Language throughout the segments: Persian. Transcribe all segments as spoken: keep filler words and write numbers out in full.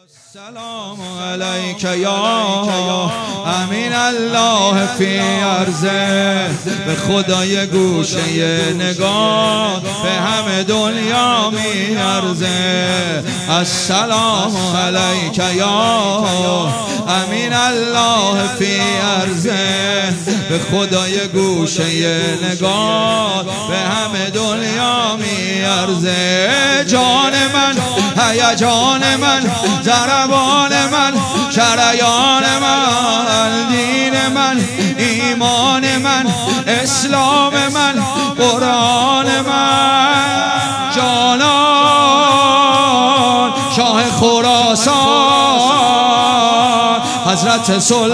السلام علیک یا امین الله فی ارضه. به خدای گوشه نگاه به همه دنیا می ارزه. السلام علیک یا امین الله فی ارضه. به خدای گوشه نگاه به همه دنیا می ارزه. جان من هیجان من ضربان من شریان من دین من ایمان من اسلام من قرآن من. جانان شاه خراسان حضرت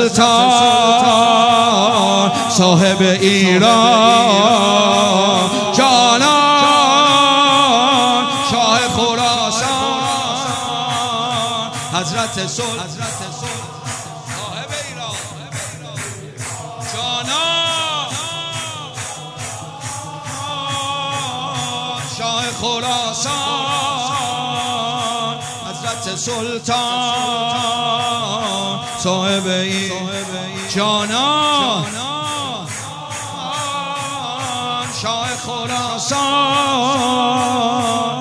سلطان صاحب ایران. جانان شاه خراسان حضرت سلطان صاحب ایران. جانان شاه خراسان حضرت سلطان صاحب ایران. جانان شاه خراسان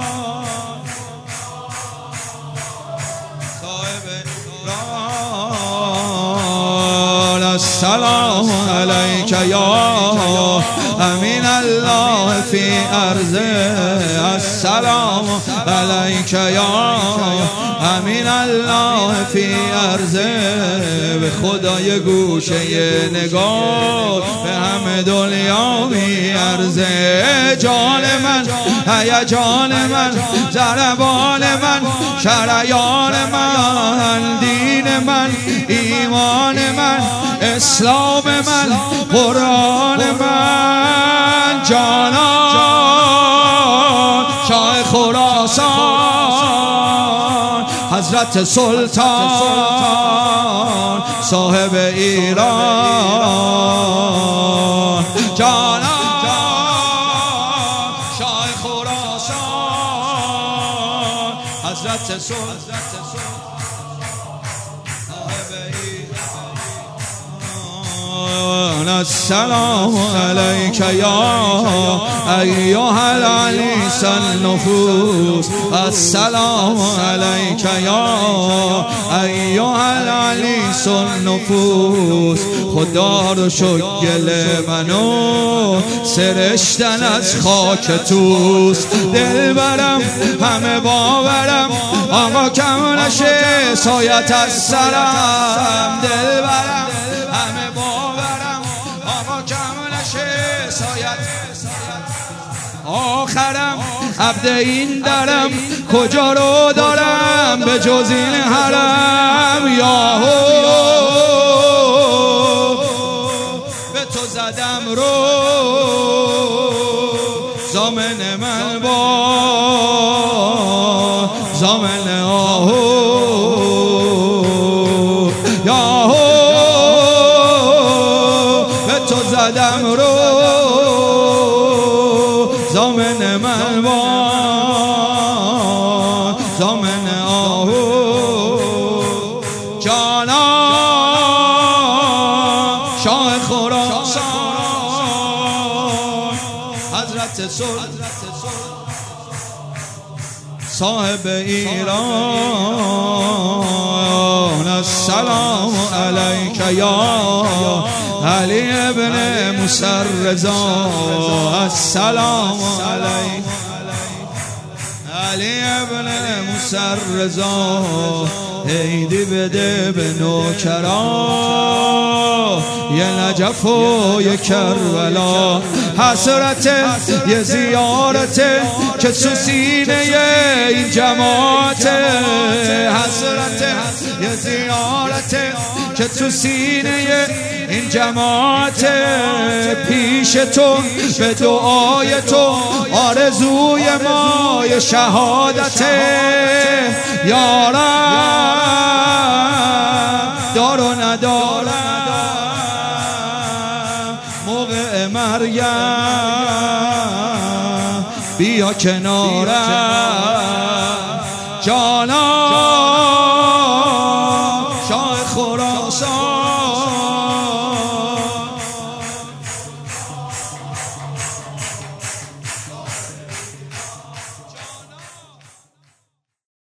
السلام علیک یا امین الله فی ارضه. السلام علیک یا امین الله فی ارضه. به خدای گوشه نگاه به همه دنیا می ارزه. جان من هیجان من ضربان من شریان من دین من ایمان من اسلام من قرآن من. جانان شاه خراسان حضرت سلطان صاحب ایران. جانان شاه خراسان حضرت سلطان السلام علیک یا ایها العلیس النفوس. السلام علیک یا ایها العلیس النفوس. خدا رو شکل منو سرشتن از خاک توست. دل برم همه باورم آقا کم نشه سایت از سرم. دل برم همه باورم آقا کم نشه سایت آخرم عبد این درم کجا رو دارم به جز این حرم. یا به تو زدم رو زامن من با زامن آهو. یا به تو زدم رو زامن من با زامن آهو. جانان شاه خراسان حضرت سلطان صاحب ایران. السلام علیک یا علی ابن موسی رضا. السلام علیک علی ابن موسی رضا. عیدی بده به نوکرا یه نجف و یه کربلا. حسرت یه زیارت که تو سینه این جماعت. حسرت یه زیارت که تو سینه این جماعت. پیش تو به دعای تو آرزوی ما یه شهادت. یارم دار و ندارم موقع مریم بیا کنارم. جانان ساسان